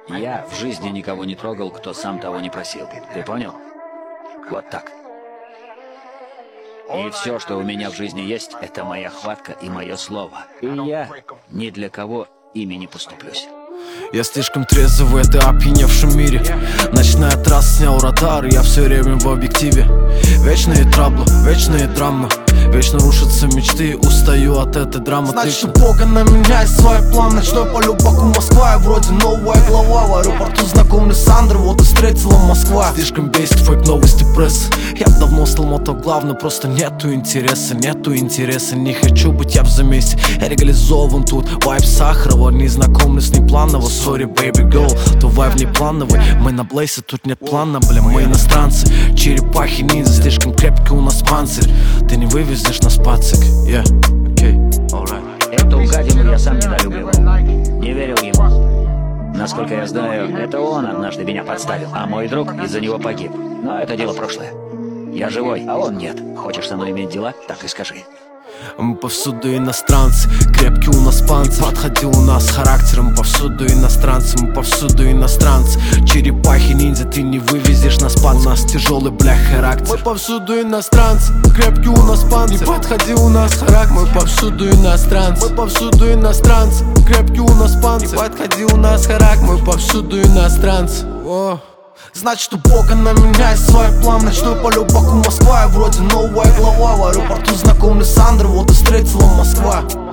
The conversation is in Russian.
Я в жизни никого не трогал, кто сам того не просил. Ты понял? Вот так. И все, что у меня в жизни есть, это моя хватка и мое слово. И я ни для кого ими не поступлюсь. Я слишком трезвый в этой опьяневшем мире. Ночная трасса, снял радар, я все время в объективе. Вечные траблы, вечные драмы. Вечно рушатся мечты, устаю от этой драмы. Значит, у Бога на меня есть свой план. Ночной полет Баку, Москва, я вроде новая глава. В аэропорту знакомлю Сандр, вот и встретила Москва. Слишком бесит фейк новости пресс. Я давно стал мотоглавным, просто нету интереса. Не хочу быть я в замесе. Я реализован тут, вайб Сахарова. Не знакомлюсь с непланово, sorry baby girl. То вайб неплановый, мы на блейсе, тут нет плана. Бля, мы иностранцы, черепахи ниндзя. Слишком крепкий у нас панцирь. Ты не вывезешь нас пацик, yeah, okay, alright. Эту гадину я сам недолюбливал. Не верил ему. Насколько я знаю, это он однажды меня подставил, а мой друг из-за него погиб. Но это дело прошлое. Я живой, а он нет. Хочешь со мной иметь дела? Так и скажи. Мы повсюду иностранцы, крепкий у нас панцирь. Подходи у нас с характером, повсюду иностранцы. Мы повсюду иностранцы, черепахи ниндзя. Ты не вывезешь нас, пан, у нас тяжелый, бля, характер. Мы повсюду иностранцы, крепкий у нас панцирь. Не подходи у нас характер. Мы повсюду иностранцы, мы повсюду иностранцы, крепкий у нас панцирь. Не подходи у нас характер. Мы повсюду иностранцы. О. Значит, у Бога на меня есть свой план. Ночной полет Баку, Москва, я вроде новая глава. В аэропорту знакомлю Сандр, вот и встретила Москва.